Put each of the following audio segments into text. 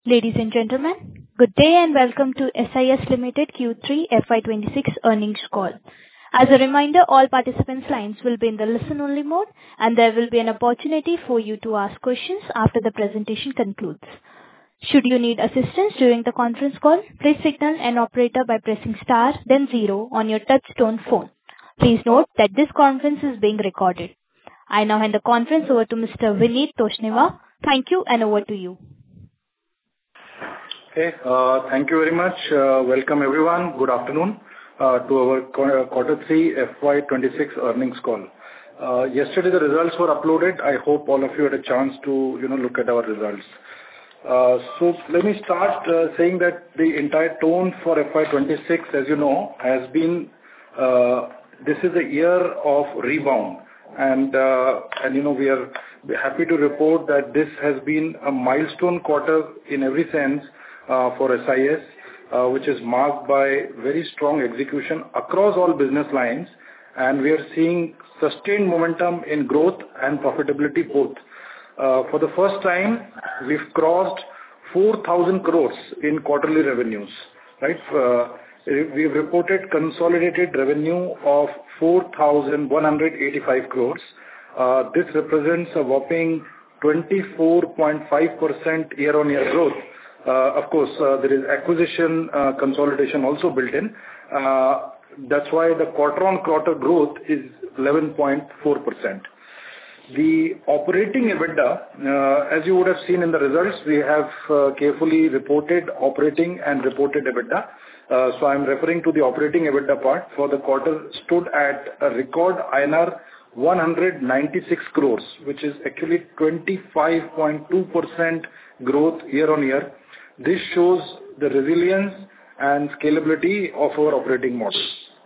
Ladies and gentlemen, good day and welcome to SIS Limited Q3 FY26 earnings call. As a reminder, all participants' lines will be in the listen-only mode, and there will be an opportunity for you to ask questions after the presentation concludes. Should you need assistance during the conference call, please signal an operator by pressing star, then zero on your touch-tone phone. Please note that this conference is being recorded. I now hand the conference over to Mr. Vineet Toshniwal. Thank you, and over to you. Okay, thank you very much. Welcome everyone. Good afternoon to our quarter 3 FY26 earnings call. Yesterday the results were uploaded. I hope all of you had a chance to look at our results. So let me start saying that the entire tone for FY26, as you know, has been this is a year of rebound, and we are happy to report that this has been a milestone quarter in every sense. For SIS, which is marked by very strong execution across all business lines, and we are seeing sustained momentum in growth and profitability both. For the first time, we've crossed 4,000 crores in quarterly revenues, right? We've reported consolidated revenue of 4,185 crores. This represents a whopping 24.5% year-on-year growth. Of course, there is acquisition consolidation also built in. That's why the quarter-on-quarter growth is 11.4%. The operating EBITDA, as you would have seen in the results, we have carefully reported operating and reported EBITDA. So I'm referring to the operating EBITDA part. For the quarter stood at a record INR 196 crores, which is actually 25.2% growth year-on-year. This shows the resilience and scalability of our operating model.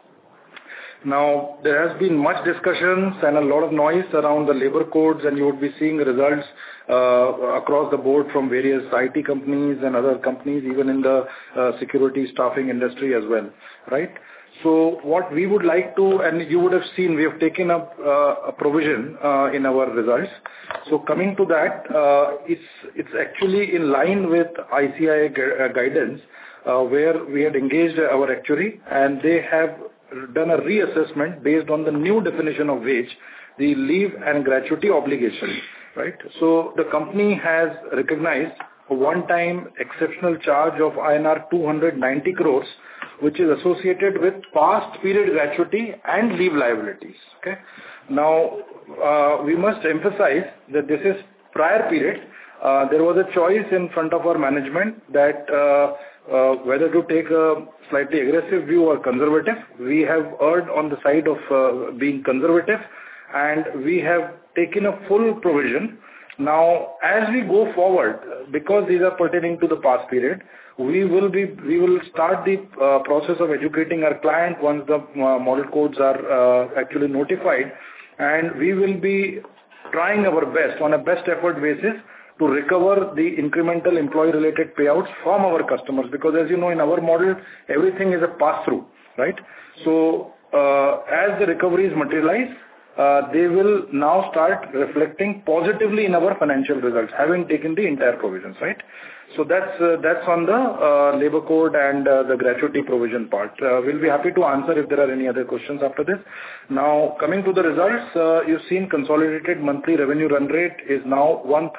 Now, there has been much discussions and a lot of noise around the labor codes, and you would be seeing results across the board from various IT companies and other companies, even in the security staffing industry as well, right? So what we would like to, and you would have seen, we have taken up a provision in our results. So coming to that, it's actually in line with ICAI guidance, where we had engaged our actuary, and they have done a reassessment based on the new definition of wage, the leave and gratuity obligation, right? So the company has recognized a one-time exceptional charge of INR 290 crores, which is associated with past period gratuity and leave liabilities. Okay. Now, we must emphasize that this is prior period. There was a choice in front of our management that whether to take a slightly aggressive view or conservative. We have erred on the side of being conservative, and we have taken a full provision. Now, as we go forward, because these are pertaining to the past period, we will start the process of educating our client once the model codes are actually notified, and we will be trying our best on a best effort basis to recover the incremental employee-related payouts from our customers, because as you know, in our model, everything is a pass-through, right? So, as the recoveries materialize, they will now start reflecting positively in our financial results, having taken the entire provisions, right? So that's on the labor code and the gratuity provision part. We'll be happy to answer if there are any other questions after this. Now, coming to the results, you've seen consolidated monthly revenue run rate is now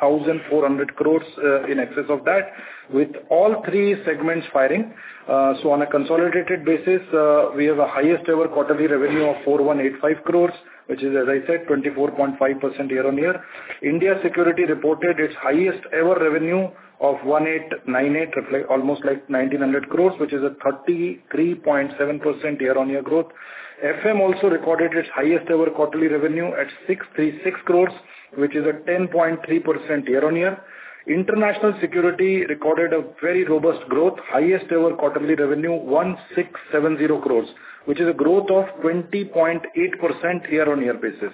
1,400 crores in excess of that, with all three segments firing. So on a consolidated basis, we have a highest ever quarterly revenue of 4,185 crores, which is, as I said, 24.5% year-on-year. India Security reported its highest ever revenue of 1,898, reflect almost like 1,900 crores, which is a 33.7% year-on-year growth. FM also recorded its highest ever quarterly revenue at 636 crores, which is a 10.3% year-on-year. International Security recorded a very robust growth, highest ever quarterly revenue 1,670 crores, which is a growth of 20.8% year-on-year basis.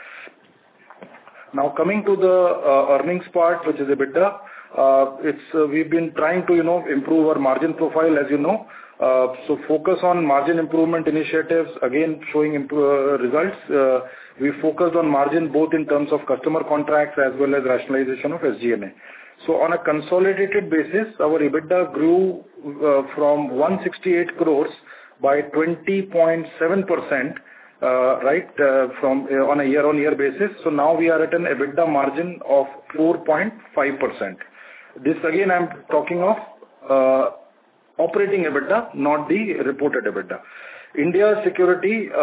Now coming to the earnings part, which is EBITDA, we've been trying to improve our margin profile, as you know. So focus on margin improvement initiatives, again showing results. We focused on margin both in terms of customer contracts as well as rationalization of SG&A. So on a consolidated basis, our EBITDA grew from 168 crores by 20.7%, from on a year-on-year basis. So now we are at an EBITDA margin of 4.5%. This again, I'm talking of operating EBITDA, not the reported EBITDA. India Security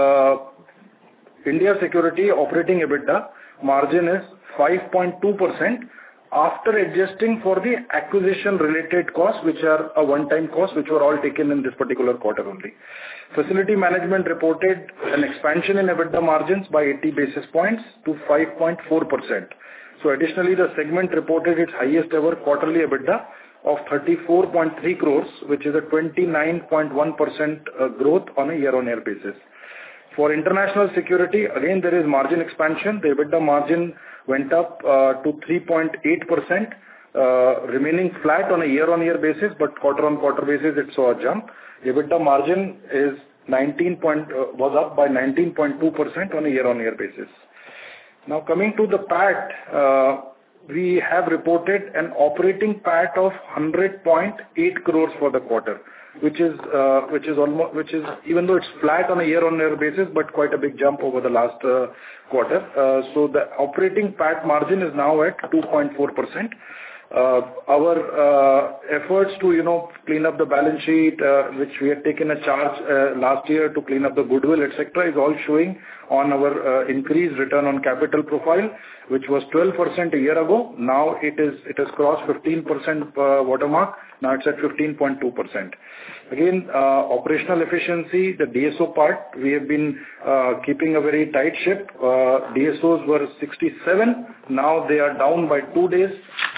operating EBITDA margin is 5.2% after adjusting for the acquisition-related costs, which are a one-time cost, which were all taken in this particular quarter only. Facility Management reported an expansion in EBITDA margins by 80 basis points to 5.4%. So additionally, the segment reported its highest ever quarterly EBITDA of 34.3 crores, which is a 29.1% growth on a year-on-year basis. For International Security, again, there is margin expansion. The EBITDA margin went up to 3.8%, remaining flat on a year-on-year basis, but quarter-on-quarter basis, it saw a jump. EBITDA margin was up by 19.2% on a year-on-year basis. Now, coming to the PAT, we have reported an operating PAT of 100.8 crores for the quarter, which is even though it's flat on a year-on-year basis, but quite a big jump over the last quarter. So the operating PAT margin is now at 2.4%. Our efforts to clean up the balance sheet, which we had taken a charge last year to clean up the goodwill, etc., is all showing on our increased return on capital profile, which was 12% a year ago. Now it has crossed 15% watermark. Now it's at 15.2%. Again, operational efficiency, the DSO part, we have been keeping a very tight ship. DSOs were 67. Now they are down by 2 days.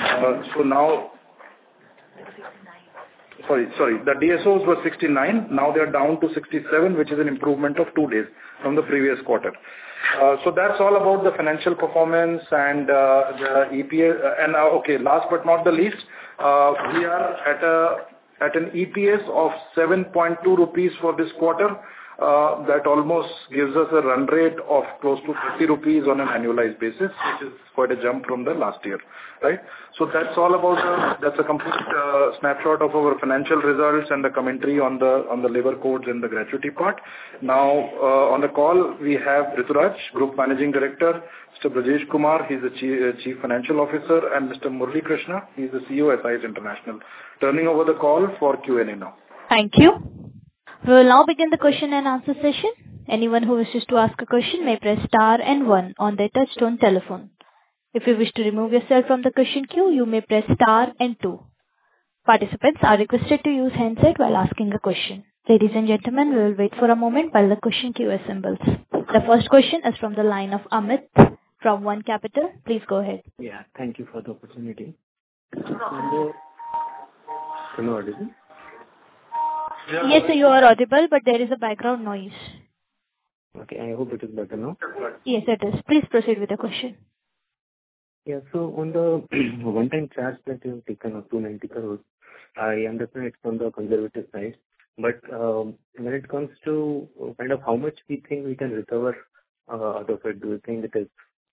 The DSOs were 69. Now they are down to 67, which is an improvement of 2 days from the previous quarter. So that's all about the financial performance and the EPS. And last but not the least, we are at an EPS of 7.2 rupees for this quarter. That almost gives us a run rate of close to 50 rupees on an annualized basis, which is quite a jump from the last year, right? So that's all about that's a complete snapshot of our financial results and the commentary on the labor codes and the gratuity part. Now, on the call, we have Rituraj, Group Managing Director, Mr. Brajesh Kumar, he's the Chief Financial Officer, and Mr. Murali Krishna, he's the CEO, SIS International. Turning over the call for Q&A now. Thank you. We will now begin the question and answer session. Anyone who wishes to ask a question may press star and 1 on their touchtone telephone. If you wish to remove yourself from the question queue, you may press star and 2. Participants are requested to use handset while asking a question. Ladies and gentlemen, we will wait for a moment while the question queue assembles. The first question is from the line of Amit from One Capital. Please go ahead. Yeah, thank you for the opportunity. Hello, audible? Yes, sir, you are audible, but there is a background noise. Okay, I hope it is better now. Yes, it is. Please proceed with the question. Yeah, so on the one-time charge that you have taken of 290 crores, I understand it's on the conservative side, but when it comes to kind of how much we think we can recover out of it, do you think it is,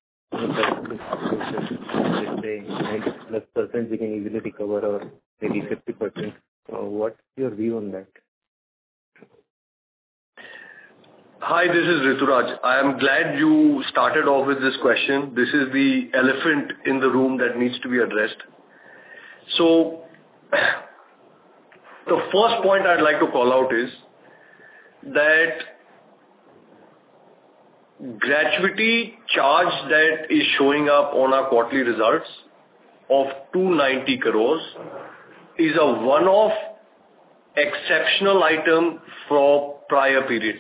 let's say, 90+% we can easily recover, or maybe 50%? What's your view on that? Hi, this is Rituraj. I am glad you started off with this question. This is the elephant in the room that needs to be addressed. So, the first point I'd like to call out is that gratuity charge that is showing up on our quarterly results of 290 crores is a one-off exceptional item for prior periods.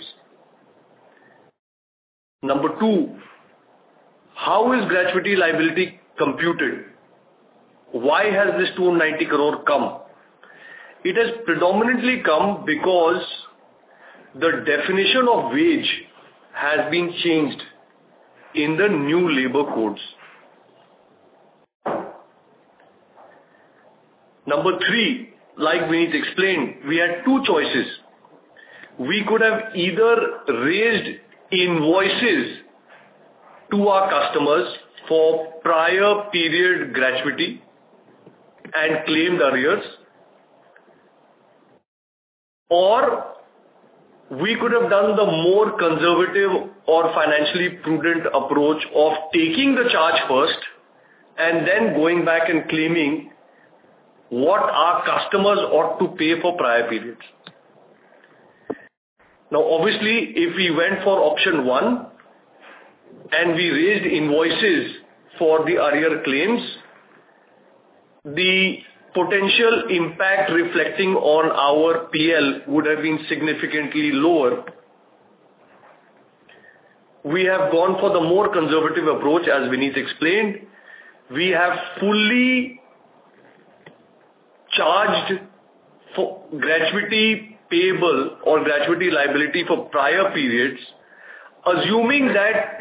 Number 2, how is gratuity liability computed? Why has this 290 crore come? It has predominantly come because the definition of wage has been changed in the new labor codes. Number 3, like Vineet explained, we had 2 choices. We could have either raised invoices to our customers for prior period gratuity, and claimed arrears, or we could have done the more conservative or financially prudent approach of taking the charge first and then going back and claiming what our customers ought to pay for prior periods. Now, obviously, if we went for option one and we raised invoices for the arrear claims, the potential impact reflecting on our PL would have been significantly lower. We have gone for the more conservative approach, as Vineet explained. We have fully charged for gratuity payable or gratuity liability for prior periods, assuming that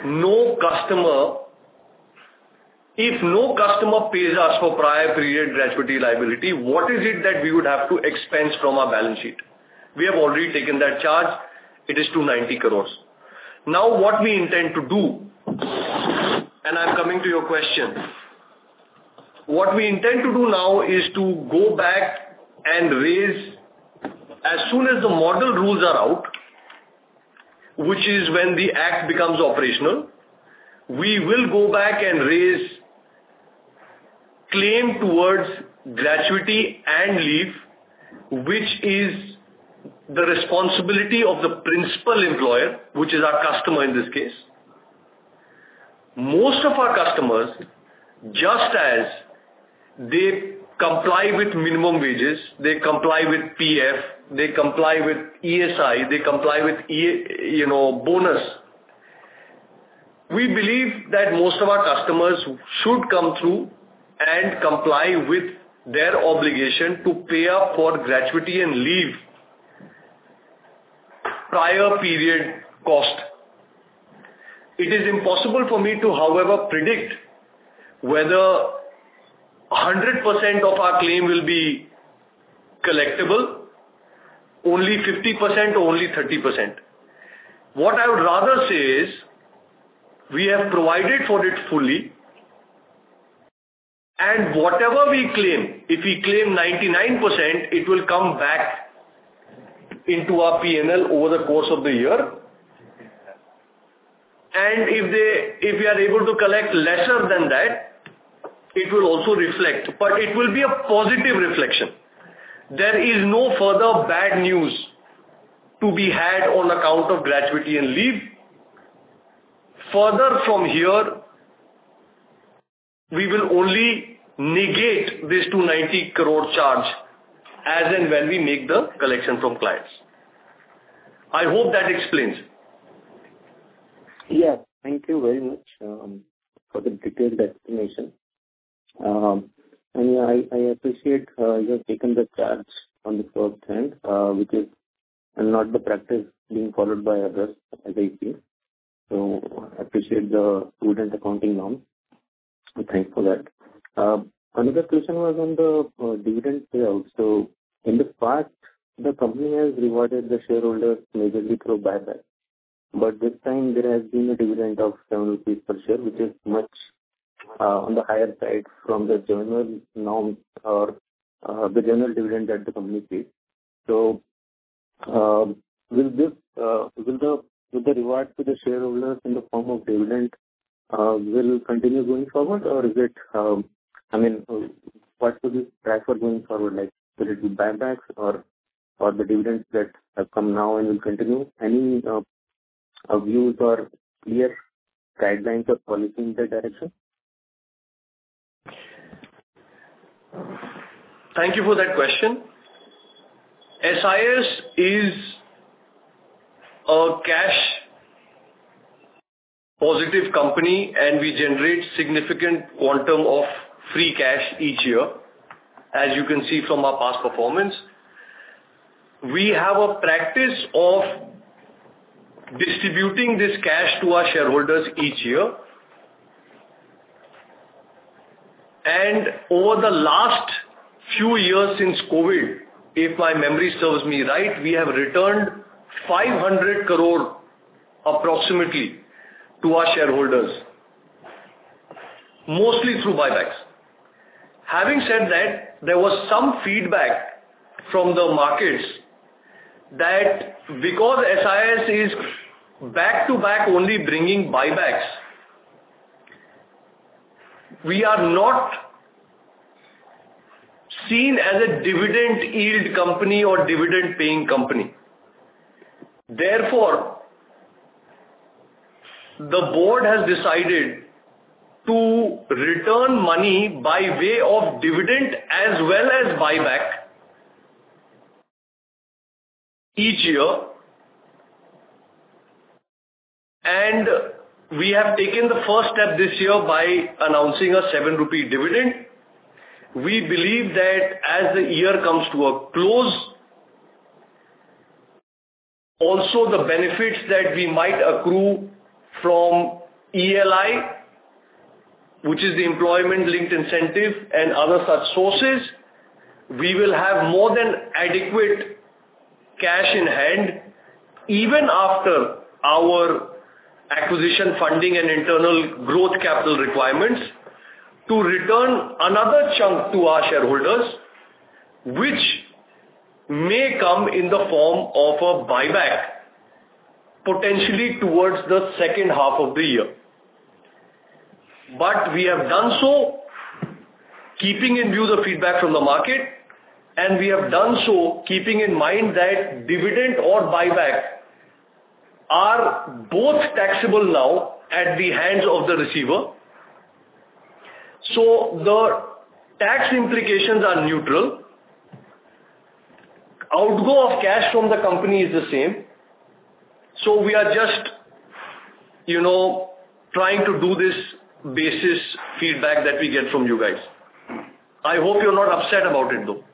if no customer pays us for prior period gratuity liability, what is it that we would have to expense from our balance sheet? We have already taken that charge. It is 290 crores. Now, what we intend to do, and I'm coming to your question, what we intend to do now is to go back and raise, as soon as the model rules are out, which is when the act becomes operational, we will go back and raise claim towards gratuity and leave, which is the responsibility of the principal employer, which is our customer in this case. Most of our customers, just as they comply with minimum wages, they comply with PF, they comply with ESI, they comply with bonus. We believe that most of our customers should come through and comply with their obligation to pay up for gratuity and leave prior period cost. It is impossible for me to, however, predict whether 100% of our claim will be collectible, only 50% or only 30%. What I would rather say is, we have provided for it fully, and whatever we claim, if we claim 99%, it will come back into our P&L over the course of the year. And if we are able to collect lesser than that, it will also reflect, but it will be a positive reflection. There is no further bad news to be had on account of gratuity and leave. Further from here, we will only negate this 290 crore charge as and when we make the collection from clients. I hope that explains. Yeah, thank you very much for the detailed explanation. And yeah, I appreciate you have taken the charge on the first hand, which is not the practice being followed by others, as I see. So I appreciate the prudent accounting norms. Thanks for that. Another question was on the dividend payout. So in the past, the company has rewarded the shareholders majorly through buyback. But this time there has been a dividend of 7 rupees per share, which is much on the higher side from the general norm or the general dividend that the company pays. So will the reward to the shareholders in the form of dividend will continue going forward, or is it, what will you prefer going forward? Like, will it be buybacks or the dividends that have come now and will continue? Any views or clear guidelines or policy in that direction? Thank you for that question. SIS is a cash positive company, and we generate significant quantum of free cash each year, as you can see from our past performance. We have a practice of distributing this cash to our shareholders each year. And over the last few years since COVID, if my memory serves me right, we have returned 500 crore approximately to our shareholders, mostly through buybacks. Having said that, there was some feedback from the markets that because SIS is back-to-back only bringing buybacks, we are not seen as a dividend yield company or dividend paying company. Therefore, the board has decided to return money by way of dividend as well as buyback each year. And we have taken the first step this year by announcing a 7 rupee dividend. We believe that as the year comes to a close, also the benefits that we might accrue from ELI, which is the employment linked incentive, and other such sources, we will have more than adequate cash in hand even after our acquisition funding and internal growth capital requirements to return another chunk to our shareholders, which may come in the form of a buyback, potentially towards the second half of the year. But we have done so keeping in view the feedback from the market, and we have done so keeping in mind that dividend or buyback are both taxable now at the hands of the receiver. So the tax implications are neutral. Outgo of cash from the company is the same. So we are just, trying to do this basis feedback that we get from you guys. I hope you're not upset about it though.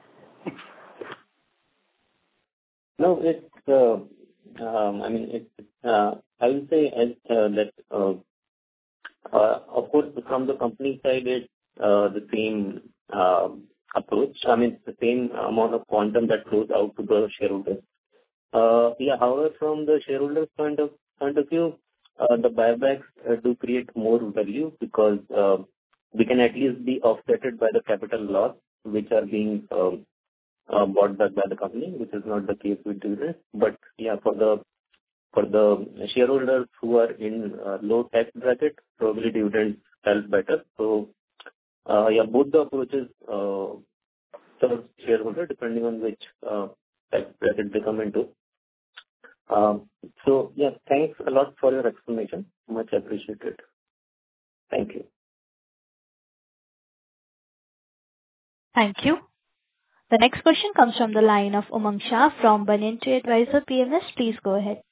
No, it's, I will say that, of course, from the company side, it's the same approach. The same amount of quantum that flows out to the shareholders. However, from the shareholders' point of view, the buybacks do create more value because we can at least be offsetted by the capital loss which are being bought back by the company, which is not the case with dividends. But for the shareholders who are in low tax bracket, probably dividends help better. So both the approaches serve shareholder depending on which tax bracket they come into. Thanks a lot for your explanation. Much appreciated. Thank you. Thank you. The next question comes from the line of Umang Shah from Banyan Tree Advisor PMS. Please go ahead.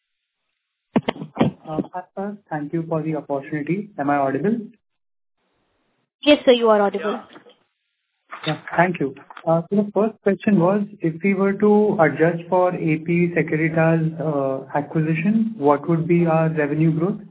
Hi, sir. Thank you for the opportunity. Am I audible? Yes, sir, you are audible. Yeah, thank you. So the first question was, if we were to adjust for AP Securitas acquisition, what would be our revenue growth?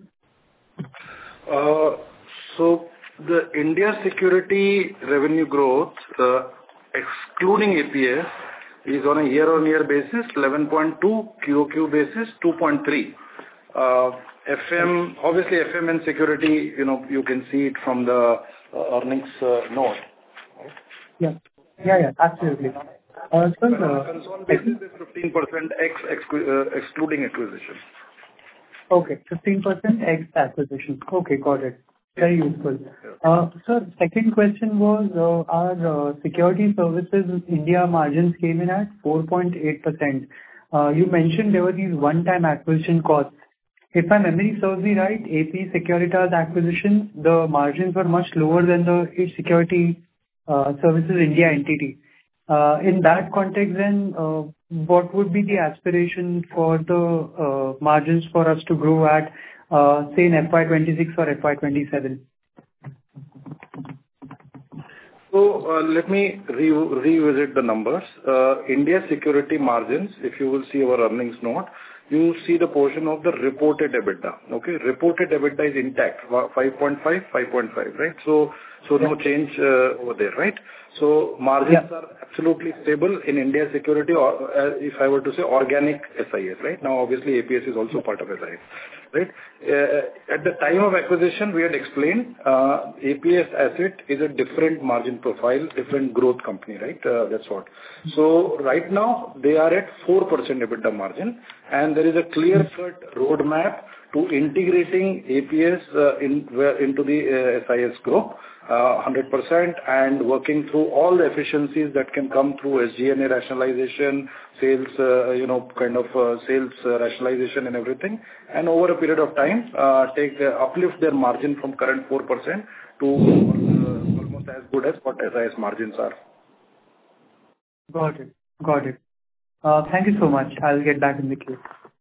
So the India Security revenue growth, excluding APS, is on a year-on-year basis 11.2, QOQ basis 2.3. FM, obviously FM and security, you can see it from the earnings note. Yeah, absolutely. Consolidated is 15% excluding acquisition. Okay, 15% ex acquisition. Okay, got it. Very useful. Sir, second question was, our security services India margins came in at 4.8%. You mentioned there were these one-time acquisition costs. If my memory serves me right, AP Securitas acquisition, the margins were much lower than the security services India entity. In that context then, what would be the aspiration for the margins for us to grow at, say in FY26 or FY27? So let me revisit the numbers. India security margins, if you will see our earnings note, you see the portion of the reported EBITDA. Okay, reported EBITDA is intact, 5.5, right? So So no change over there, right? So margins are absolutely stable in India Security, or if I were to say organic SIS, right? Now, obviously, APS is also part of SIS, right? At the time of acquisition, we had explained APS asset is a different margin profile, different growth company, right? That's what. So right now, they are at 4% EBITDA margin, and there is a clear-cut roadmap to integrating APS into the SIS group 100%, and working through all the efficiencies that can come through SG&A rationalization, sales, sales rationalization and everything. And over a period of time, uplift their margin from current 4% to almost as good as what SIS margins are. Got it. Got it. Thank you so much. I'll get back in the queue.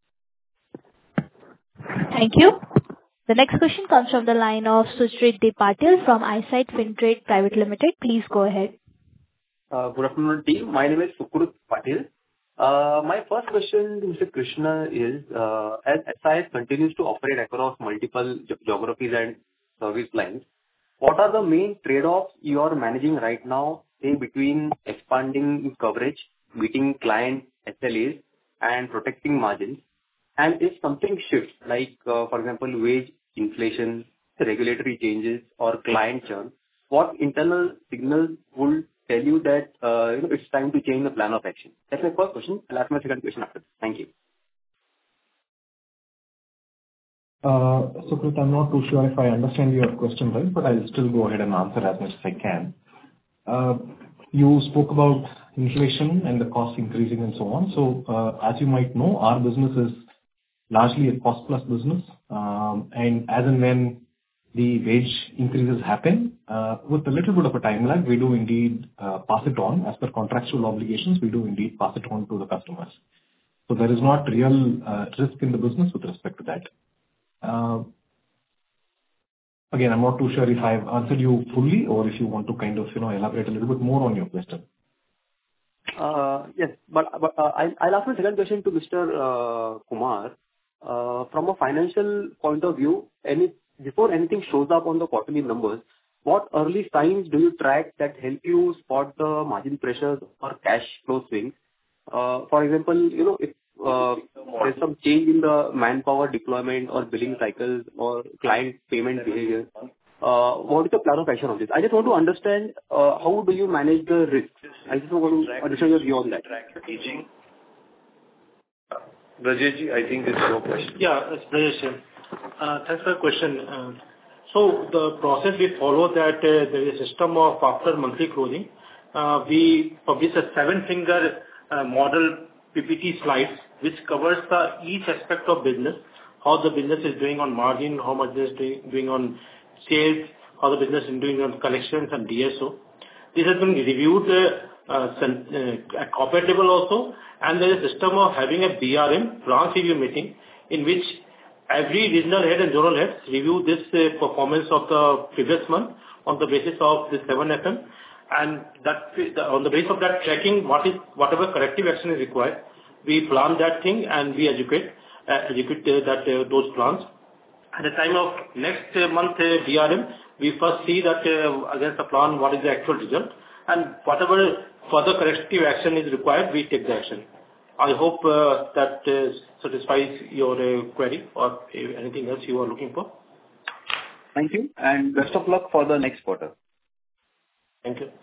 Thank you. The next question comes from the line of Sujrit De Patil from Eyesight Fintrade Private Limited. Please go ahead. Good afternoon, team. My name is Sujrit Patil. My first question to Mr. Krishna is, as SIS continues to operate across multiple geographies and service lines, what are the main trade-offs you are managing right now, say, between expanding coverage, meeting client SLAs, and protecting margins? And if something shifts, like, for example, wage inflation, regulatory changes, or client churn, what internal signals will tell you that it's time to change the plan of action? That's my first question. I'll ask my second question after. Thank you. Sujrit, I'm not too sure if I understand your question right, but I'll still go ahead and answer as much as I can. You spoke about inflation and the cost increasing and so on. So, as you might know, our business is largely a cost-plus business. And as and when the wage increases happen, with a little bit of a time lag, we do indeed pass it on. As per contractual obligations, we do indeed pass it on to the customers. So there is not real risk in the business with respect to that. Again, I'm not too sure if I've answered you fully or if you want to kind of elaborate a little bit more on your question. Yes, but I'll ask my second question to Mr. Kumar. From a financial point of view, before anything shows up on the quarterly numbers, what early signs do you track that help you spot the margin pressures or cash flow swings? For example, if there's some change in the manpower deployment or billing cycles or client payment behavior, what is the plan of action on this? I just want to understand how do you manage the risks? I just want to understand your view on that. Brajesh, I think this is your question. Yeah, it's Brajesh. Thanks for the question. So the process we follow that there is a system of after monthly closing. We publish a 7-finger model PPT slides which covers each aspect of business, how the business is doing on margin, how much it is doing on sales, how the business is doing on collections and DSO. This has been reviewed at corporate level also, and there is a system of having a BRM, branch review meeting, in which every regional head and zonal heads review this performance of the previous month on the basis of the 7FM, and that on the basis of that tracking, whatever corrective action is required, we plan that thing and we execute those plans. At the time of next month DRM, we first see that against the plan, what is the actual result, and whatever further corrective action is required, we take the action. I hope that satisfies your query or anything else you are looking for. Thank you, and best of luck for the next quarter. Thank you.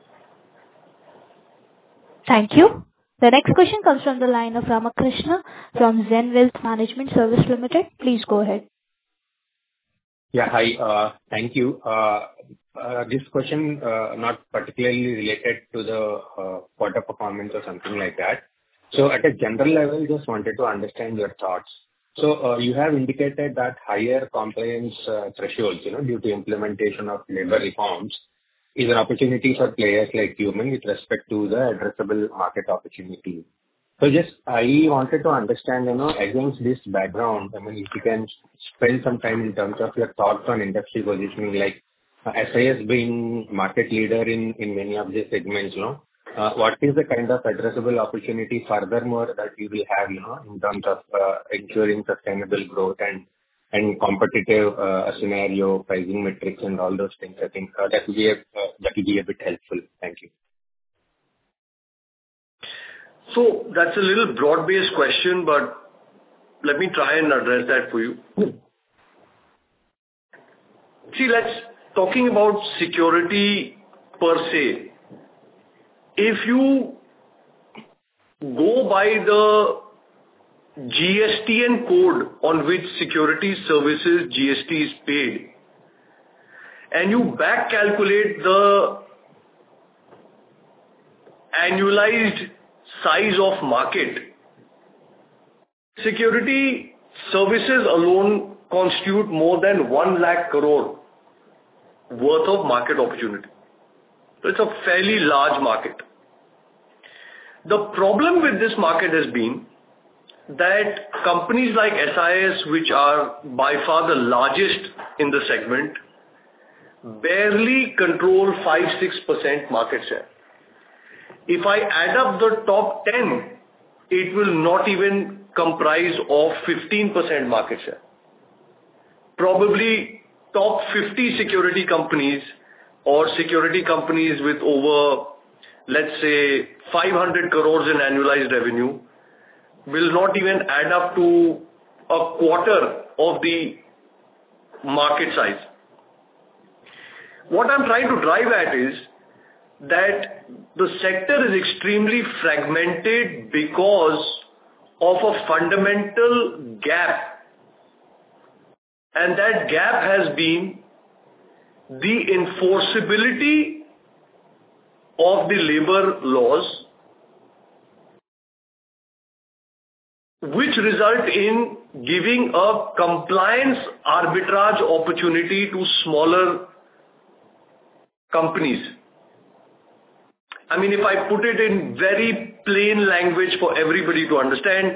Thank you. The next question comes from the line of Ramakrishna from Zen Wealth Management Service Limited. Please go ahead. Yeah, hi. Thank you. This question not particularly related to the quarter performance or something like that. So at a general level, just wanted to understand your thoughts. So you have indicated that higher compliance thresholds, due to implementation of labor reforms, is an opportunity for players like Lumen with respect to the addressable market opportunity. So I wanted to understand, against this background, if you can spend some time in terms of your thoughts on industry positioning, like SIS being market leader in many of these segments, what is the kind of addressable opportunity furthermore that you will have, in terms of ensuring sustainable growth and and competitive scenario, pricing metrics and all those things. I think that will be a bit helpful. Thank you. So that's a little broad-based question, but let me try and address that for you. See, talking about security per se. If you go by the GSTN code on which security services GST is paid, and you back calculate the annualized size of market, security services alone constitute more than 1 lakh crore worth of market opportunity. So it's a fairly large market. The problem with this market has been that companies like SIS, which are by far the largest in the segment, barely control 5-6% market share. If I add up the top 10, it will not even comprise of 15% market share. Probably top 50 security companies or security companies with over, let's say, 500 crores in annualized revenue will not even add up to a quarter of the market size. What I'm trying to drive at is that the sector is extremely fragmented because of a fundamental gap. And that gap has been the enforceability of the labor laws, which result in giving a compliance arbitrage opportunity to smaller companies. I mean, if I put it in very plain language for everybody to understand,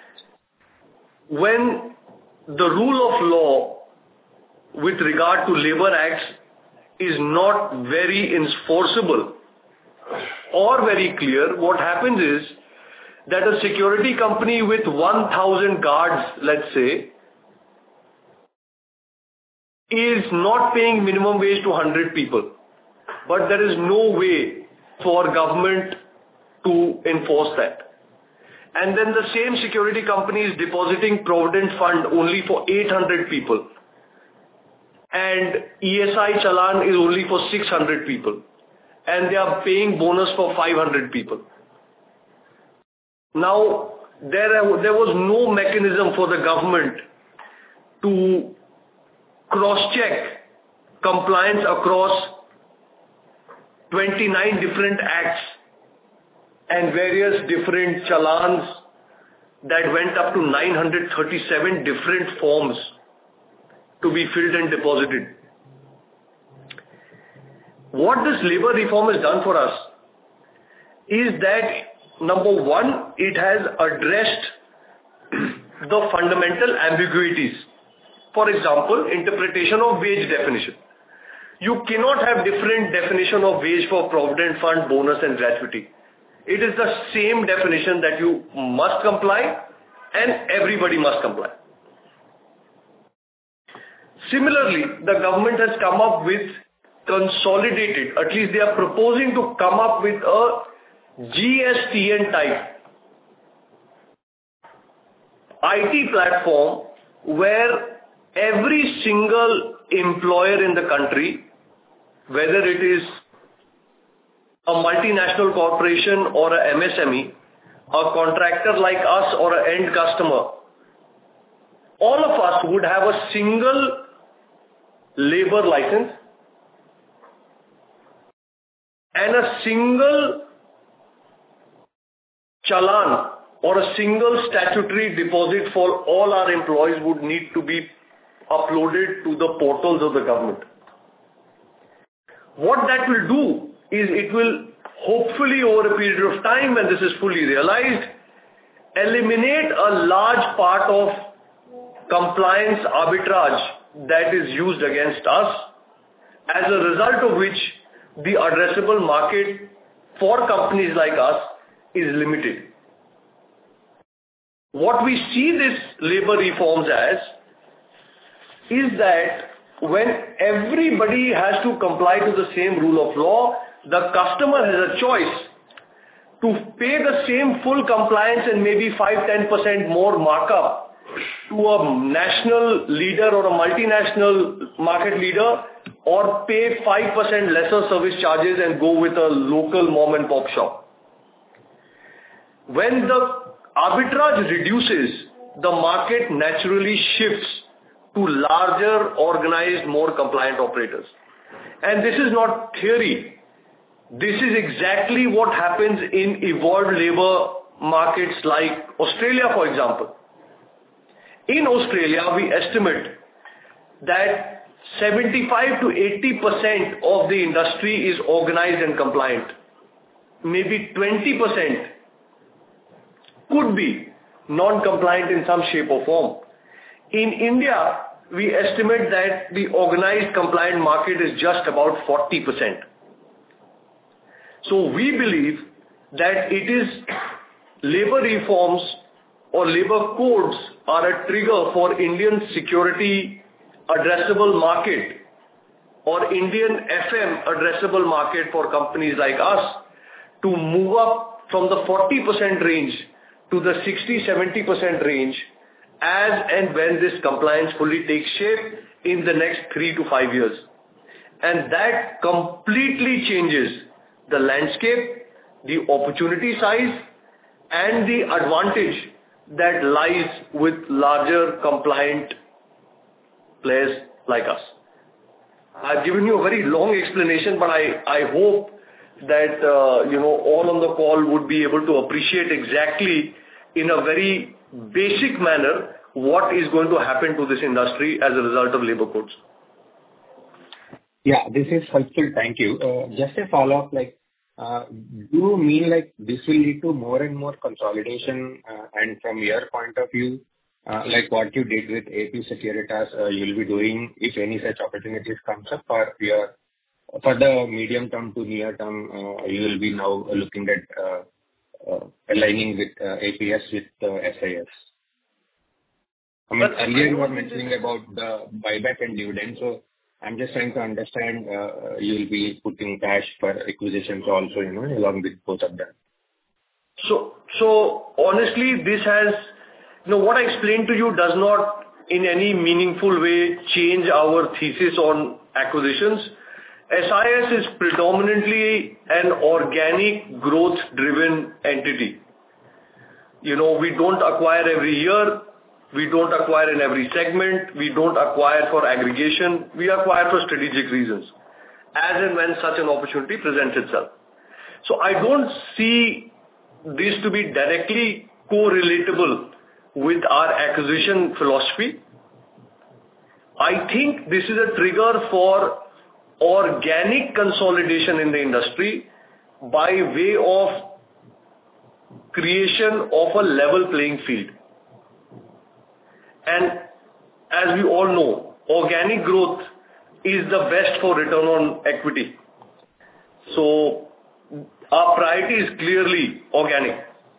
when the rule of law with regard to labor acts is not very enforceable or very clear, what happens is that a security company with 1,000 guards, let's say, is not paying minimum wage to 100 people. But there is no way for government to enforce that. And then the same security company is depositing provident fund only for 800 people. And ESI challan is only for 600 people. And they are paying bonus for 500 people. Now, there was no mechanism for the government to cross-check compliance across 29 different acts and various different challans that went up to 937 different forms to be filled and deposited. What this labor reform has done for us is that, number one, it has addressed the fundamental ambiguities. For example, interpretation of wage definition. You cannot have different definition of wage for provident fund, bonus and gratuity. It is the same definition that you must comply and everybody must comply. Similarly, the government has come up with consolidated, at least they are proposing to come up with a GSTN type IT platform where every single employer in the country, whether it is a multinational corporation or a MSME, a contractor like us or an end customer, all of us would have a single labor license and a single challan or a single statutory deposit for all our employees would need to be uploaded to the portals of the government. What that will do is it will hopefully over a period of time, when this is fully realized, eliminate a large part of compliance arbitrage that is used against us, as a result of which the addressable market for companies like us is limited. What we see this labor reforms as is that when everybody has to comply to the same rule of law, the customer has a choice to pay the same full compliance and maybe 5-10% more markup to a national leader or a multinational market leader, or pay 5% lesser service charges and go with a local mom and pop shop. When the arbitrage reduces, the market naturally shifts to larger, organized, more compliant operators. And this is not theory. This is exactly what happens in evolved labor markets like Australia, for example. In Australia, we estimate that 75 to 80% of the industry is organized and compliant. Maybe 20% could be non-compliant in some shape or form. In India, we estimate that the organized compliant market is just about 40%. So we believe that it is labor reforms or labor codes are a trigger for Indian security addressable market or Indian FM addressable market for companies like us to move up from the 40% range to the 60-70% range as and when this compliance fully takes shape in the next 3 to 5 years. And that completely changes the landscape, the opportunity size, and the advantage that lies with larger compliant players like us. I've given you a very long explanation, but I hope that all on the call would be able to appreciate exactly in a very basic manner what is going to happen to this industry as a result of labor codes. Yeah, this is helpful. Thank you. Just a follow-up, do you mean this will lead to more and more consolidation? And from your point of view, what you did with AP Securitas, you'll be doing if any such opportunities comes up, or for the medium term to near term, you will be now looking at aligning with APS with SIS. I mean, earlier you were mentioning about the buyback and dividend, so I'm just trying to understand, you'll be putting cash for acquisitions also, along with both of them. So honestly, this has, what I explained to you does not in any meaningful way change our thesis on acquisitions. SIS is predominantly an organic growth-driven entity. We don't acquire every year. We don't acquire in every segment. We don't acquire for aggregation. We acquire for strategic reasons, as and when such an opportunity presents itself. So I don't see this to be directly correlatable with our acquisition philosophy. I think this is a trigger for organic consolidation in the industry by way of creation of a level playing field. And as we all know, organic growth is the best for return on equity. So our priority is clearly organic.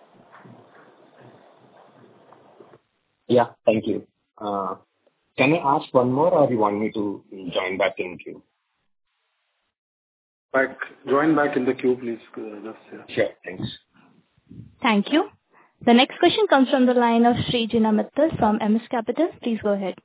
Yeah, thank you. Can I ask one more, or you want me to join back in queue? Join back in the queue, please. Sure, thanks. Thank you. The next question comes from the line of Srijana Mittal from MS Capital. Please go ahead.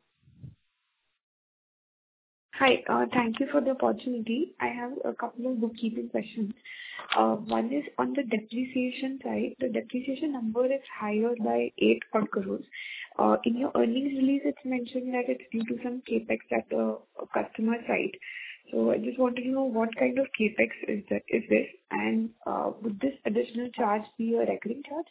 Hi, thank you for the opportunity. I have a couple of bookkeeping questions. One is on the depreciation side. The depreciation number is higher by 8 odd crores. In your earnings release, it's mentioned that it's due to some capex at the customer side. So I just wanted to know what kind of capex is this, and would this additional charge be a recurring charge?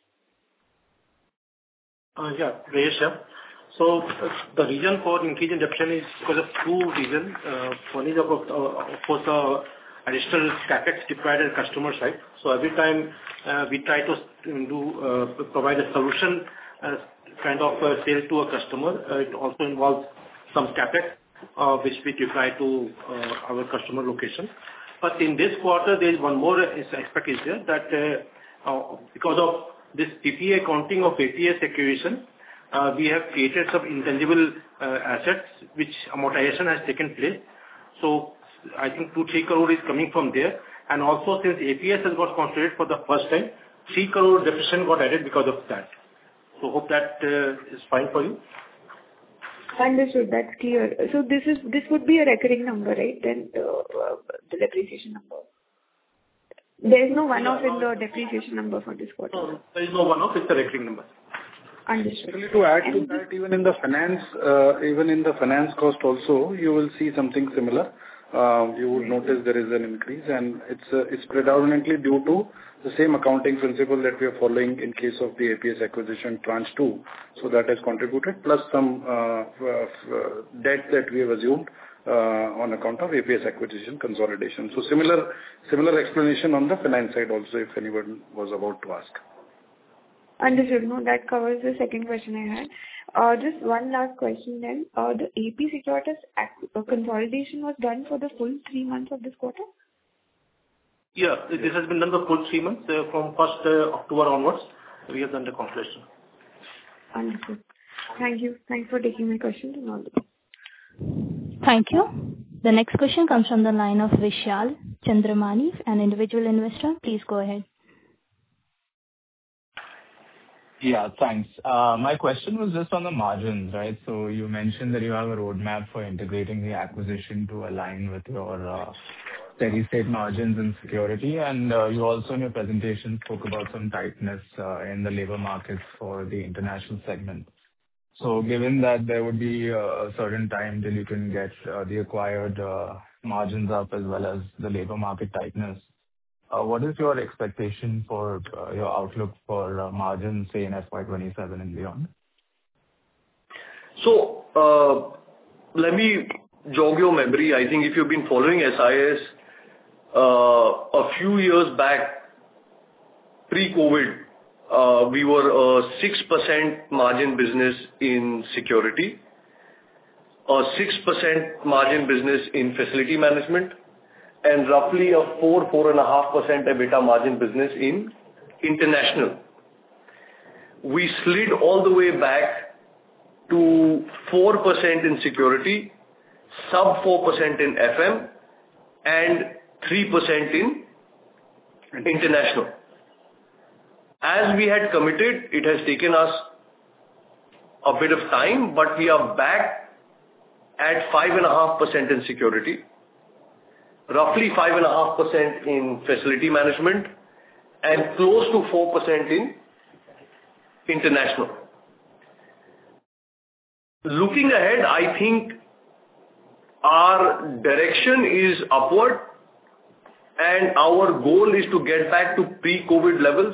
Yeah, Rajesh, yeah. So the reason for increase in depreciation is because of two reasons. One is of course the additional capex deployed at customer side. So every time we try to provide a solution kind of sale to a customer, it also involves some capex which we deploy to our customer location. But in this quarter, there is one more aspect is there that because of this PPA accounting of APS acquisition, we have created some intangible assets which amortization has taken place. So I think 2-3 crore is coming from there. And also since APS has got consolidated for the first time, 3 crore depreciation got added because of that. So hope that is fine for you. Understood. That's clear. So this would be a recurring number, right? Then the depreciation number. There is no one-off in the depreciation number for this quarter. No, there is no one-off. It's a recurring number. Understood. Actually, to add to that, even in the finance cost also, you will see something similar. You will notice there is an increase, and it's predominantly due to the same accounting principle that we are following in case of the APS acquisition tranche 2. So that has contributed, plus some debt that we have assumed on account of APS acquisition consolidation. So similar explanation on the finance side also, if anyone was about to ask. Understood. No, that covers the second question I had. Just one last question then. The AP Securities consolidation was done for the full 3 months of this quarter? Yeah, this has been done the full 3 months. From 1st October onwards, we have done the consolidation. Understood. Thank you. Thanks for taking my questions and all the best. Thank you. The next question comes from the line of Vishal Chandramani, an individual investor. Please go ahead. Yeah, thanks. My question was just on the margins, right? So you mentioned that you have a roadmap for integrating the acquisition to align with your steady state margins and security. And you also in your presentation spoke about some tightness in the labor markets for the international segment. So given that there would be a certain time till you can get the acquired margins up as well as the labor market tightness, what is your expectation for your outlook for margins, say, in FY27 and beyond? So, let me jog your memory. I think if you've been following SIS, a few years back, pre-COVID, we were a 6% margin business in security, a 6% margin business in facility management, and roughly a 4.5% EBITDA margin business in international. We slid all the way back to 4% in security, sub 4% in FM, and 3% in international. As we had committed, it has taken us a bit of time, but we are back at 5.5% in security, roughly 5.5% in facility management, and close to 4% in international. Looking ahead, I think our direction is upward, and our goal is to get back to pre-COVID levels.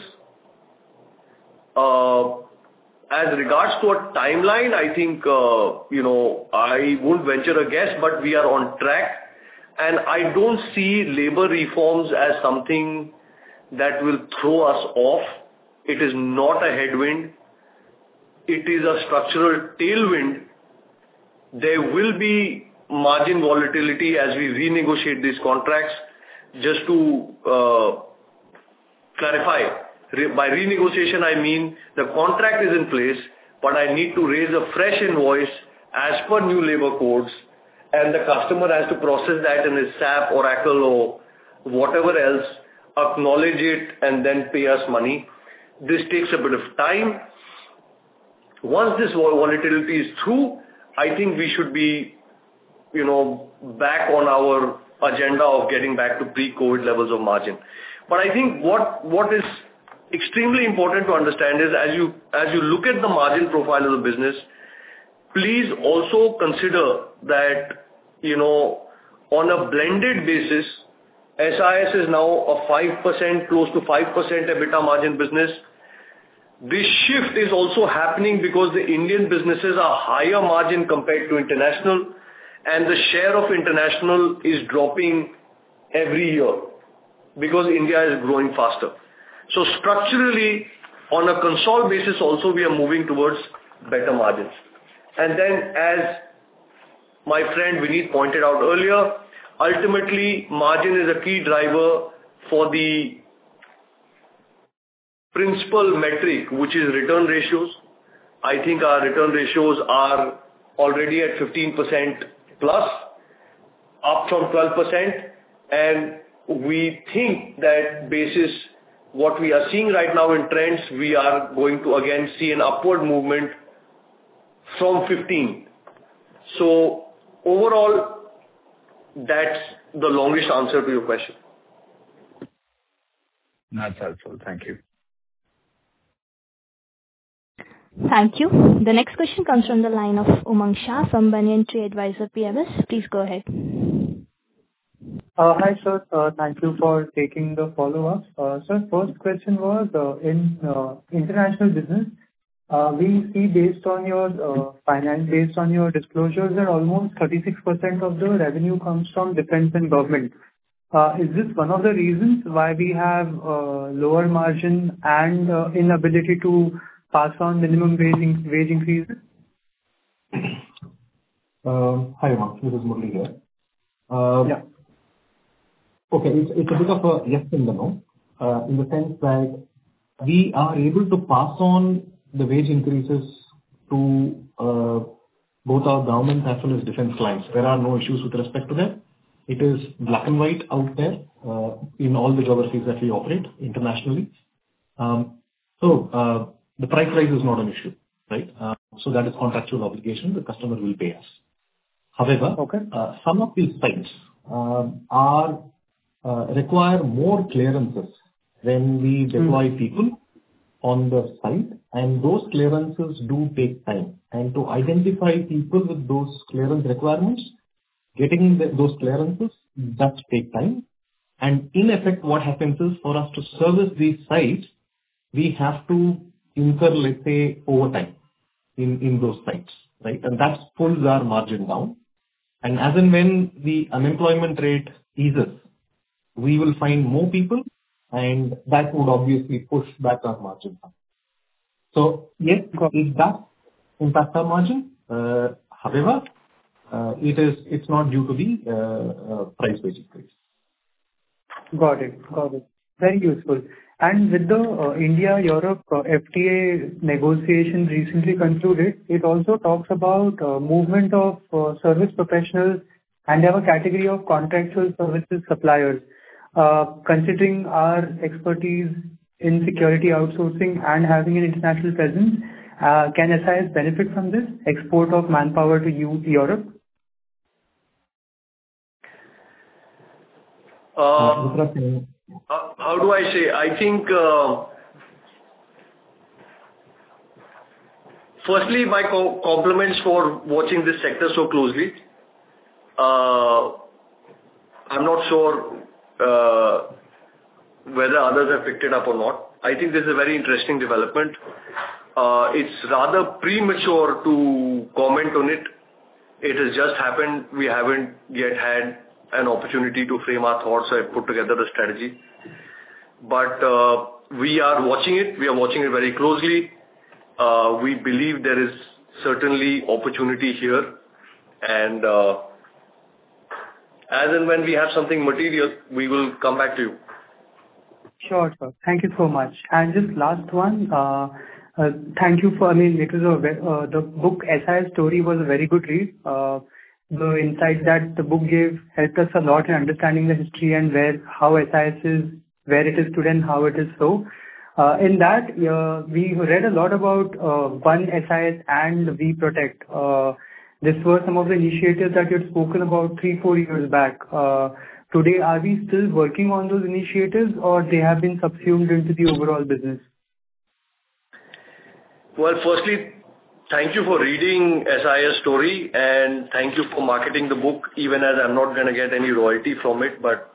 As regards to a timeline, I think, I won't venture a guess, but we are on track. And I don't see labor reforms as something that will throw us off. It is not a headwind. It is a structural tailwind. There will be margin volatility as we renegotiate these contracts. Just to clarify, by renegotiation, I mean the contract is in place, but I need to raise a fresh invoice as per new labor codes, and the customer has to process that in his SAP, Oracle, or whatever else, acknowledge it, and then pay us money. This takes a bit of time. Once this volatility is through, I think we should be, back on our agenda of getting back to pre-COVID levels of margin. But I think what is extremely important to understand is as you look at the margin profile of the business, please also consider that, on a blended basis, SIS is now a 5%, close to 5% EBITDA margin business. This shift is also happening because the Indian businesses are higher margin compared to international, and the share of international is dropping every year because India is growing faster. So structurally, on a consolidated basis also, we are moving towards better margins. And then, as my friend Vineet pointed out earlier, ultimately, margin is a key driver for the principal metric, which is return ratios. I think our return ratios are already at 15% plus, up from 12%, and we think that basis what we are seeing right now in trends, we are going to again see an upward movement from 15. So overall, that's the longest answer to your question. That's helpful. Thank you. Thank you. The next question comes from the line of Umang Shah from Banyan Tree Advisor PMS. Please go ahead. Hi, sir. Thank you for taking the follow-up. Sir, first question was, in international business, we see based on your disclosures, that almost 36% of the revenue comes from defense and government. Is this one of the reasons why we have lower margin and inability to pass on minimum wage increases? Hi, Umang. This is Murali here. Yeah. Okay. It's a bit of a yes and a no, in the sense that we are able to pass on the wage increases to both our government as well as defense clients. There are no issues with respect to that. It is black and white out there in all the geographies that we operate internationally. So the price rise is not an issue, right? So that is contractual obligation. The customer will pay us. However, some of these sites require more clearances when we deploy people on the site, and those clearances do take time. And to identify people with those clearance requirements, getting those clearances does take time. And in effect, what happens is, for us to service these sites, we have to incur, let's say, overtime in those sites, right? And that pulls our margin down. And as and when the unemployment rate eases, we will find more people, and that would obviously push back our margin down. So yes, it does impact our margin. However, it's not due to the price wage increase. Got it. Very useful. And with the India-Europe FTA negotiations recently concluded, it also talks about movement of service professionals and have a category of contractual services suppliers. Considering our expertise in security outsourcing and having an international presence, can SIS benefit from this export of manpower to Europe? How do I say? I think, firstly, my compliments for watching this sector so closely. I'm not sure whether others have picked it up or not. I think this is a very interesting development. It's rather premature to comment on it. It has just happened. We haven't yet had an opportunity to frame our thoughts or put together the strategy. But we are watching it. We are watching it very closely. We believe there is certainly opportunity here. And as and when we have something material, we will come back to you. Sure, sir. Thank you so much. And just last one, thank you for, it was the book SIS Story was a very good read. The insight that the book gave helped us a lot in understanding the history and how SIS is, where it is today and how it is so. In that, we read a lot about One SIS and We Protect. These were some of the initiatives that you had spoken about 3-4 years back. Today, are we still working on those initiatives, or they have been subsumed into the overall business? Well, firstly, thank you for reading SIS Story, and thank you for marketing the book, even as I'm not going to get any royalty from it. But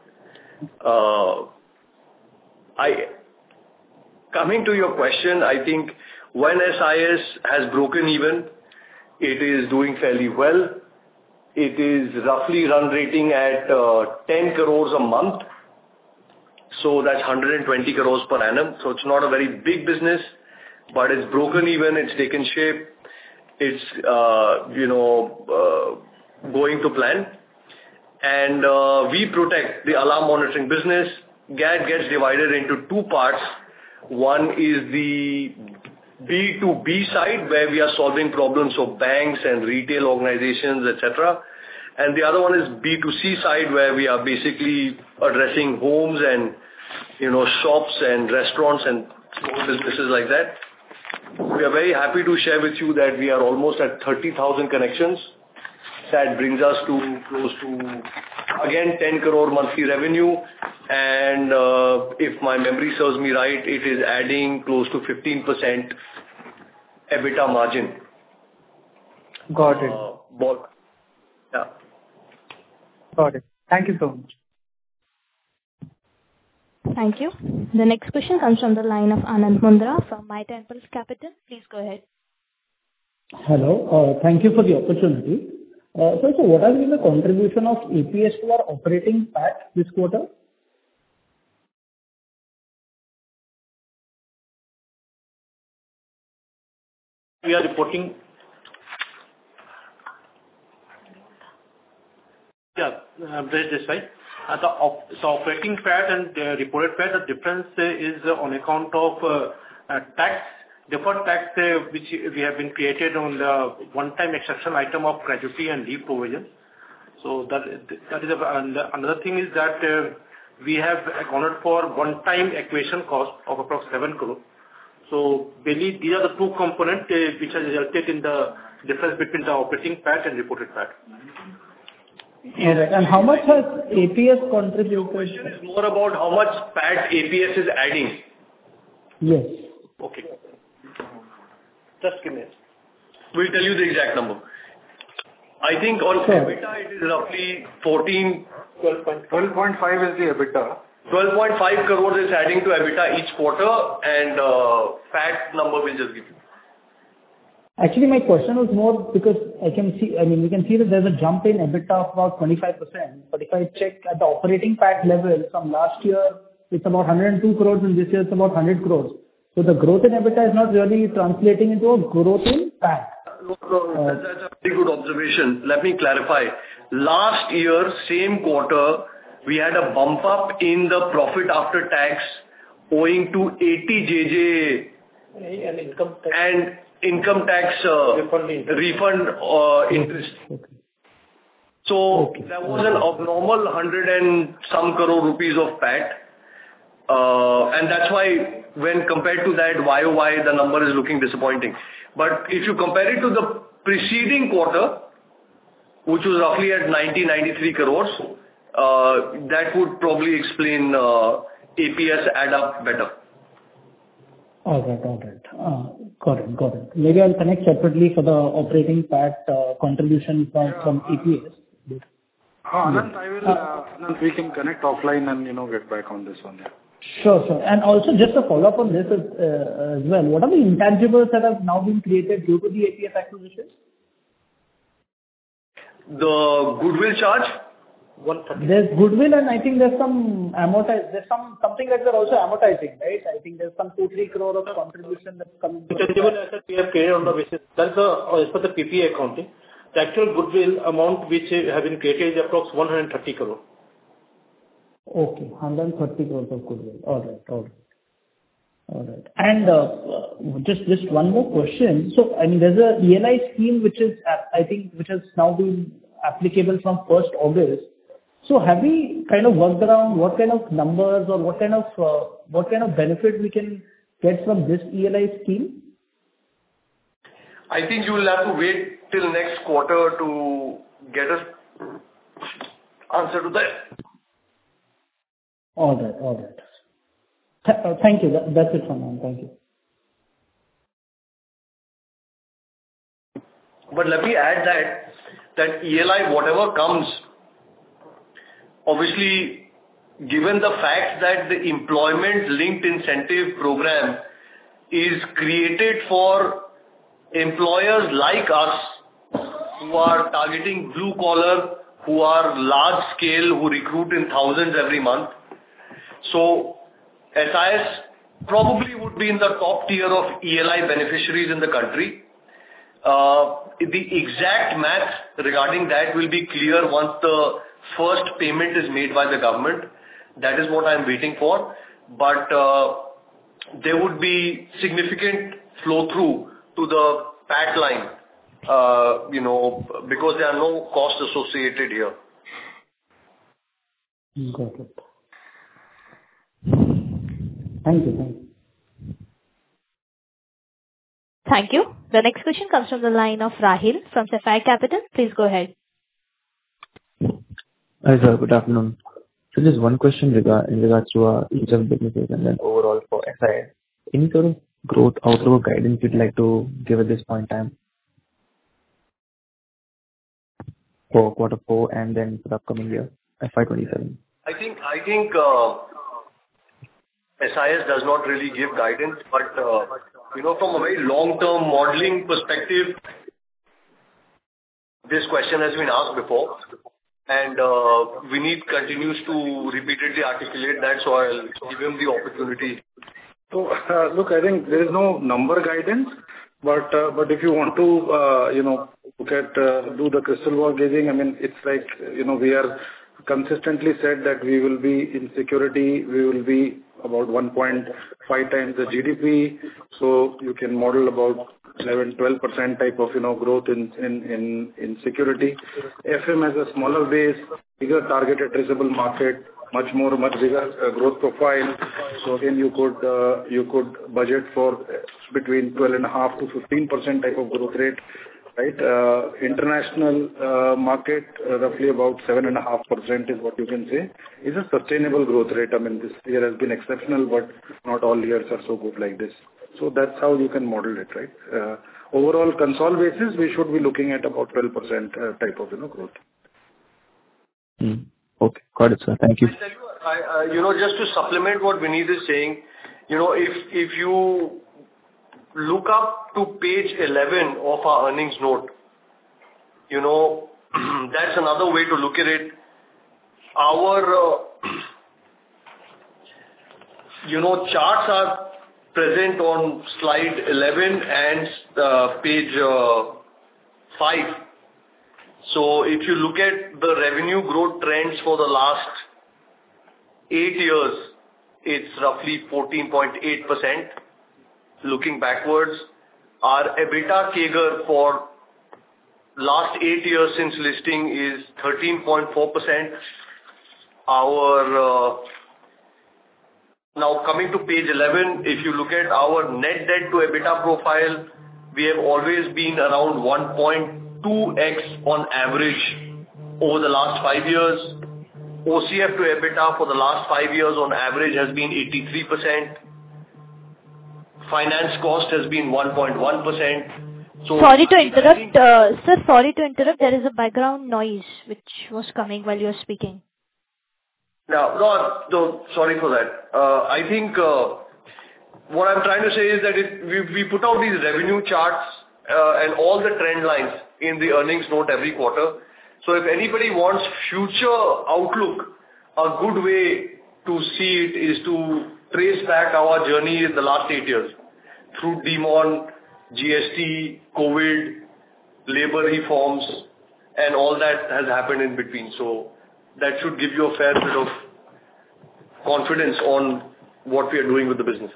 coming to your question, I think when SIS has broken even, it is doing fairly well. It is roughly run rating at 10 crores a month. So that's 120 crores per annum. So it's not a very big business, but it's broken even. It's taken shape. It's, going to plan. And We Protect, the alarm monitoring business, gets divided into two parts. One is the B2B side, where we are solving problems of banks and retail organizations, etc. And the other one is B2C side, where we are basically addressing homes and, shops and restaurants and small businesses like that. We are very happy to share with you that we are almost at 30,000 connections. That brings us to close to, again, 10 crore monthly revenue. And if my memory serves me right, it is adding close to 15% EBITDA margin. Got it. Yeah. Got it. Thank you so much. Thank you. The next question comes from the line of Anand Mundra from My Temples Capital. Please go ahead. Hello. Thank you for the opportunity. So what has been the contribution of APS to our operating PAT this quarter? We are reporting. This side. So operating PAT and reported PAT, the difference is on account of tax, deferred tax, which we have been created on the one-time exceptional item of gratuity and leave provision. So that is another thing is that we have accounted for one-time acquisition cost of approximately 7 crore. So basically, these are the two components which have resulted in the difference between the operating PAT and reported PAT. All right. And how much has APS contributed? Your question is more about how much PAT APS is adding. Yes. Okay. Just give me. We'll tell you the exact number. I think on EBITDA it is roughly 12.5 is the EBITDA. 12.5 crores is adding to EBITDA each quarter, and PAT number will just give you. Actually, my question was more because we can see that there's a jump in EBITDA of about 25%. But if I check at the operating PAT level from last year, it's about 102 crores, and this year it's about 100 crores. So the growth in EBITDA is not really translating into a growth in PAT. That's a very good observation. Let me clarify. Last year, same quarter, we had a bump up in the profit after tax owing to 80JJ and income tax refund interest. Okay. So there was an abnormal 100 and some crore rupees of PAT. And that's why when compared to that YOY, the number is looking disappointing. But if you compare it to the preceding quarter, which was roughly at 93 crores, that would probably explain APS add up better. All right. Got it. Maybe I'll connect separately for the operating PAT contribution from APS. Anand, we can connect offline and get back on this one. Yeah. Sure. And also just a follow-up on this as well. What are the intangibles that have now been created due to the APS acquisition? The goodwill charge? There's goodwill, and I think there's some something that they're also amortizing, right? I think there's some 2-3 crore of contribution that's coming. Intangible asset we have created on the basis. That's as per the PPA accounting. The actual goodwill amount which have been created is approximately 130 crore. Okay, 130 crores of goodwill. All right. And just one more question. So, there's a ELI scheme which has now been applicable from 1st August. So, have we kind of worked around what kind of numbers or what kind of benefit we can get from this ELI scheme? I think you will have to wait till next quarter to get an answer to that. All right. Thank you. That's it from me. Thank you. But let me add that ELI, whatever comes, obviously, given the fact that the employment-linked incentive program is created for employers like us who are targeting blue collar, who are large scale, who recruit in thousands every month. So SIS probably would be in the top tier of ELI beneficiaries in the country. The exact math regarding that will be clear once the first payment is made by the government. That is what I'm waiting for. But there would be significant flow through to the PAT line, because there are no costs associated here. Got it. Thank you. Thank you. The next question comes from the line of Rahil from Sapphire Capital. Please go ahead. Hi, sir. Good afternoon. So just one question in regards to each of the businesses and then overall for SIS. Any sort of growth outlook guidance you'd like to give at this point in time for quarter 4 and then for the upcoming year, FY27? I think SIS does not really give guidance, but from a very long-term modeling perspective, this question has been asked before, and Vineet continues to repeatedly articulate that, so I'll give him the opportunity. So, look, I think there is no number guidance, but if you want to, look at, do the crystal ball gazing, I mean, it's like, we are consistently said that we will be in security, we will be about 1.5 times the GDP, so you can model about 11-12% type of, growth in security. FM has a smaller base, bigger target addressable market, much bigger growth profile. So again, you could budget for between 12.5 to 15% type of growth rate, right? International market, roughly about 7.5% is what you can say is a sustainable growth rate. I mean, this year has been exceptional, but not all years are so good like this. So that's how you can model it, right? Overall consolidated basis, we should be looking at about 12% type of growth. Okay, got it, sir. Thank you. Just to supplement what Vineet is saying, if you look up to page 11 of our earnings note, that's another way to look at it. Our, charts are present on slide 11 and page 5. So if you look at the revenue growth trends for the last 8 years, it's roughly 14.8%. Looking backwards, our EBITDA CAGR for last 8 years since listing is 13.4%. Now coming to page 11, if you look at our net debt to EBITDA profile, we have always been around 1.2x on average over the last 5 years. OCF to EBITDA for the last 5 years on average has been 83%. Finance cost has been 1.1%. So sorry to interrupt, sir. Sorry to interrupt. There is a background noise which was coming while you were speaking. No, sorry for that. I think what I'm trying to say is that we put out these revenue charts and all the trend lines in the earnings note every quarter. So if anybody wants future outlook, a good way to see it is to trace back our journey in the last 8 years through Demon, GST, COVID, labor reforms, and all that has happened in between. So that should give you a fair bit of confidence on what we are doing with the business.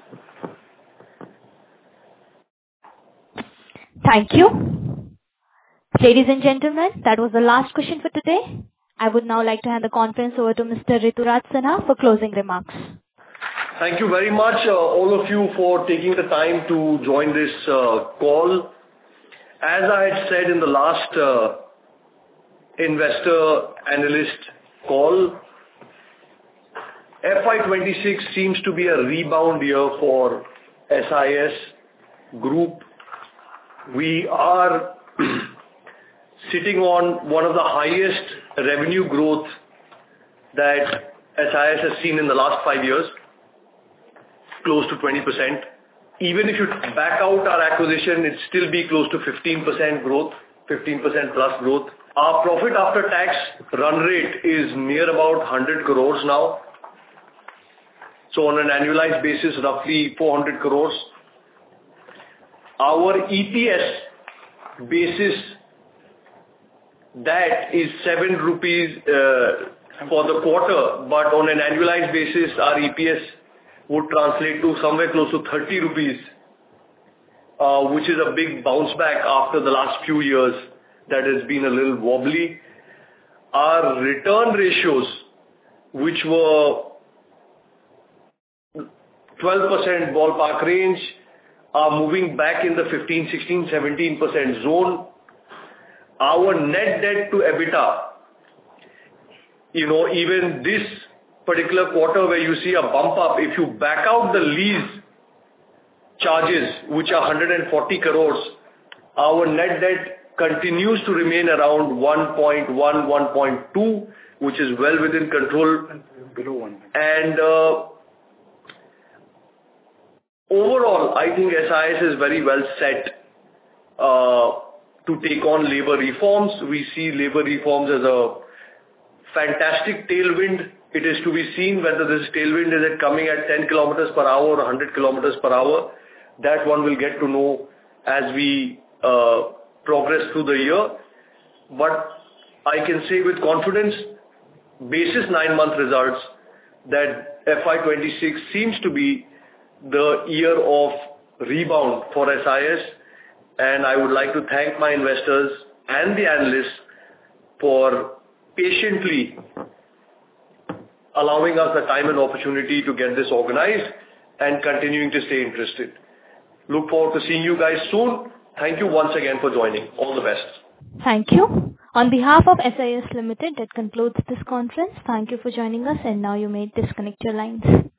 Thank you. Ladies and gentlemen, that was the last question for today. I would now like to hand the conference over to Mr. Rituraj Sinha for closing remarks. Thank you very much, all of you, for taking the time to join this call. As I had said in the last investor analyst call, FY26 seems to be a rebound year for SIS Group. We are sitting on one of the highest revenue growth that SIS has seen in the last 5 years, close to 20%. Even if you back out our acquisition, it'd still be close to 15% growth, 15% plus growth. Our profit after tax run rate is near about 100 crores now. So on an annualized basis, roughly 400 crores. Our EPS basis, that is 7 rupees for the quarter, but on an annualized basis, our EPS would translate to somewhere close to 30 rupees. which is a big bounce back after the last few years that has been a little wobbly. Our return ratios, which were 12% ballpark range, are moving back in the 15, 16, 17% zone. Our net debt to EBITDA, even this particular quarter where you see a bump up, if you back out the lease charges, which are 140 crores, our net debt continues to remain around 1.1, 1.2, which is well within control. Below 1. And overall, I think SIS is very well set to take on labor reforms. We see labor reforms as a fantastic tailwind. It is to be seen whether this tailwind is coming at 10 kilometers per hour or 100 kilometers per hour. That one will get to know as we progress through the year. But I can say with confidence, basis 9-month results, that FY26 seems to be the year of rebound for SIS. And I would like to thank my investors and the analysts for patiently allowing us the time and opportunity to get this organized and continuing to stay interested. Look forward to seeing you guys soon. Thank you once again for joining. All the best. Thank you. On behalf of SIS Limited, that concludes this conference. Thank you for joining us, and now you may disconnect your lines.